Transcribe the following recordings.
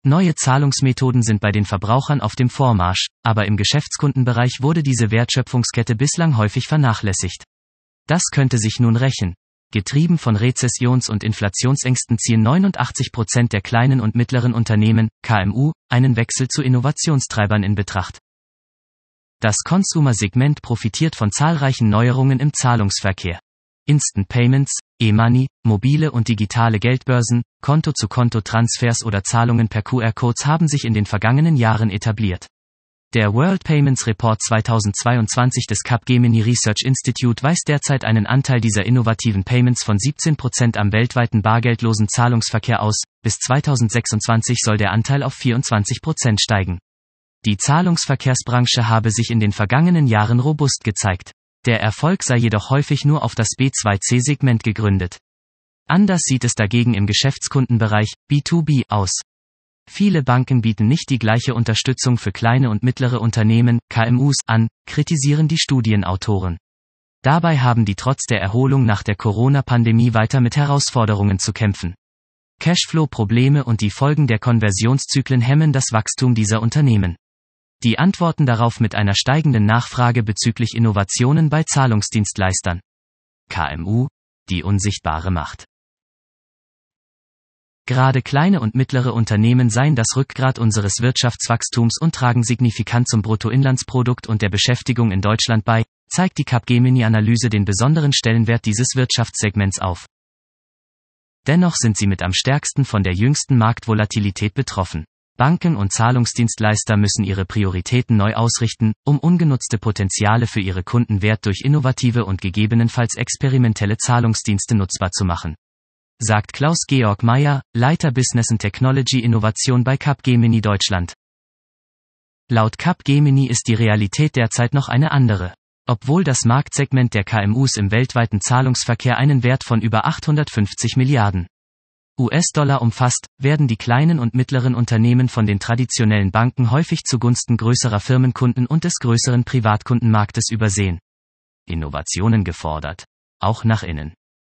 Neue Zahlungsmethoden sind bei den Verbrauchern auf dem Vormarsch, aber im Geschäftskundenbereich wurde diese Wertschöpfungskette bislang häufig vernachlässigt. Das könnte sich nun rächen. Getrieben von Rezessions- und Inflationsängsten ziehen 89% der kleinen und mittleren Unternehmen, KMU, einen Wechsel zu Innovationstreibern in Betracht. Das Consumer-Segment profitiert von zahlreichen Neuerungen im Zahlungsverkehr. Instant Payments, E-Money, mobile und digitale Geldbörsen, Konto-zu-Konto-Transfers oder Zahlungen per QR-Codes haben sich in den vergangenen Jahren etabliert. Der World Payments Report 2022 des Capgemini Research Institute weist derzeit einen Anteil dieser innovativen Payments von 17% am weltweiten bargeldlosen Zahlungsverkehr aus, bis 2026 soll der Anteil auf 24% steigen. Die Zahlungsverkehrsbranche habe sich in den vergangenen Jahren robust gezeigt. Der Erfolg sei jedoch häufig nur auf das B2C-Segment gegründet. Anders sieht es dagegen im Geschäftskundenbereich, B2B, aus. Viele Banken bieten nicht die gleiche Unterstützung für kleine und mittlere Unternehmen, KMUs, an, kritisieren die Studienautoren. Dabei haben die trotz der Erholung nach der Corona-Pandemie weiter mit Herausforderungen zu kämpfen. Cashflow-Probleme und die Folgen der Konversionszyklen hemmen das Wachstum dieser Unternehmen. Die antworten darauf mit einer steigenden Nachfrage bezüglich Innovationen bei Zahlungsdienstleistern. KMU, die unsichtbare Macht. Gerade kleine und mittlere Unternehmen seien das Rückgrat unseres Wirtschaftswachstums und tragen signifikant zum Bruttoinlandsprodukt und der Beschäftigung in Deutschland bei, zeigt die Capgemini-Analyse den besonderen Stellenwert dieses Wirtschaftssegments auf. Dennoch sind sie mit am stärksten von der jüngsten Marktvolatilität betroffen. Banken und Zahlungsdienstleister müssen ihre Prioritäten neu ausrichten, um ungenutzte Potenziale für ihre Kunden wert durch innovative und gegebenenfalls experimentelle Zahlungsdienste nutzbar zu machen. Sagt Klaus-Georg Meyer, Leiter Business and Technology Innovation bei Capgemini Deutschland. Laut Capgemini ist die Realität derzeit noch eine andere. Obwohl das Marktsegment der KMUs im weltweiten Zahlungsverkehr einen Wert von über 850 Milliarden US-Dollar umfasst, werden die kleinen und mittleren Unternehmen von den traditionellen Banken häufig zugunsten größerer Firmenkunden und des größeren Privatkundenmarktes übersehen. Innovationen gefordert. Auch nach innen.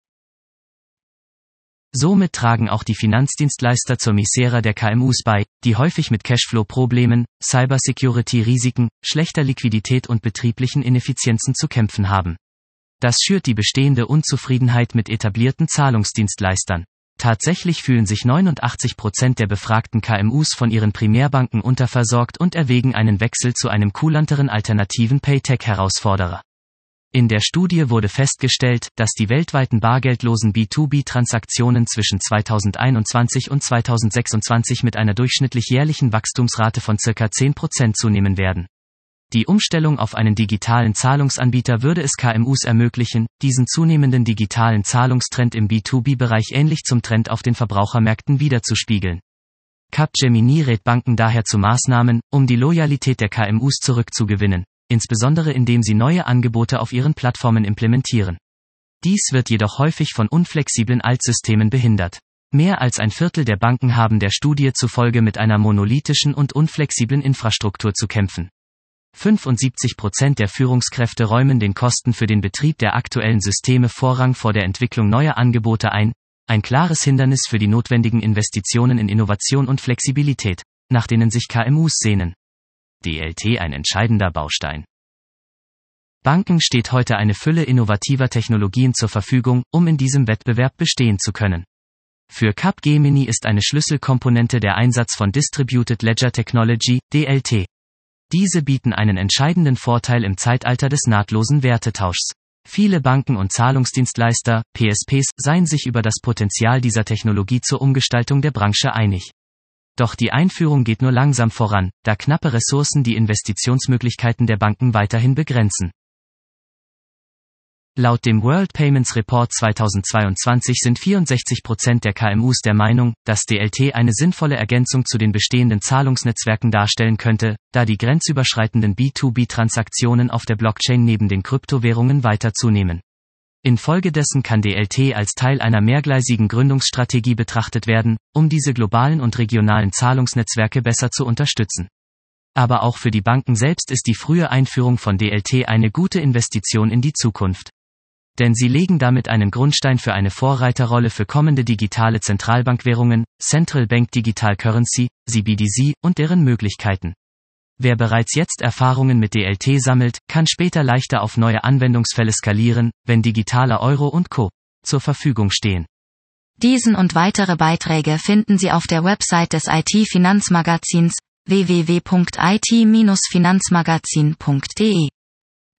Somit tragen auch die Finanzdienstleister zur Misere der KMUs bei, die häufig mit Cashflow-Problemen, Cybersecurity-Risiken, schlechter Liquidität und betrieblichen Ineffizienzen zu kämpfen haben. Das schürt die bestehende Unzufriedenheit mit etablierten Zahlungsdienstleistern. Tatsächlich fühlen sich 89% der befragten KMUs von ihren Primärbanken unterversorgt und erwägen einen Wechsel zu einem kulanteren alternativen Paytech-Herausforderer. In der Studie wurde festgestellt, dass die weltweiten bargeldlosen B2B-Transaktionen zwischen 2021 und 2026 mit einer durchschnittlich jährlichen Wachstumsrate von ca. 10% zunehmen werden. Die Umstellung auf einen digitalen Zahlungsanbieter würde es KMUs ermöglichen, diesen zunehmenden digitalen Zahlungstrend im B2B-Bereich ähnlich zum Trend auf den Verbrauchermärkten widerzuspiegeln. Capgemini rät Banken daher zu Maßnahmen, um die Loyalität der KMUs zurückzugewinnen, insbesondere indem sie neue Angebote auf ihren Plattformen implementieren. Dies wird jedoch häufig von unflexiblen Altsystemen behindert. Mehr als ein Viertel der Banken haben der Studie zufolge mit einer monolithischen und unflexiblen Infrastruktur zu kämpfen. 75% der Führungskräfte räumen den Kosten für den Betrieb der aktuellen Systeme Vorrang vor der Entwicklung neuer Angebote ein, ein klares Hindernis für die notwendigen Investitionen in Innovation und Flexibilität, nach denen sich KMUs sehnen. DLT ein entscheidender Baustein. Banken steht heute eine Fülle innovativer Technologien zur Verfügung, um in diesem Wettbewerb bestehen zu können. Für Capgemini ist eine Schlüsselkomponente der Einsatz von Distributed Ledger Technology, DLT. Diese bieten einen entscheidenden Vorteil im Zeitalter des nahtlosen Wertetauschs. Viele Banken und Zahlungsdienstleister, PSPs, seien sich über das Potenzial dieser Technologie zur Umgestaltung der Branche einig. Doch die Einführung geht nur langsam voran, da knappe Ressourcen die Investitionsmöglichkeiten der Banken weiterhin begrenzen. Laut dem World Payments Report 2022 sind 64% der KMUs der Meinung, dass DLT eine sinnvolle Ergänzung zu den bestehenden Zahlungsnetzwerken darstellen könnte, da die grenzüberschreitenden B2B-Transaktionen auf der Blockchain neben den Kryptowährungen weiter zunehmen. Infolgedessen kann DLT als Teil einer mehrgleisigen Gründungsstrategie betrachtet werden, um diese globalen und regionalen Zahlungsnetzwerke besser zu unterstützen. Aber auch für die Banken selbst ist die frühe Einführung von DLT eine gute Investition in die Zukunft. Denn sie legen damit einen Grundstein für eine Vorreiterrolle für kommende digitale Zentralbankwährungen, Central Bank Digital Currency, CBDC und deren Möglichkeiten. Wer bereits jetzt Erfahrungen mit DLT sammelt, kann später leichter auf neue Anwendungsfälle skalieren, wenn digitaler Euro und Co. zur Verfügung stehen. Diesen und weitere Beiträge finden Sie auf der Website des IT-Finanzmagazins www.it-finanzmagazin.de.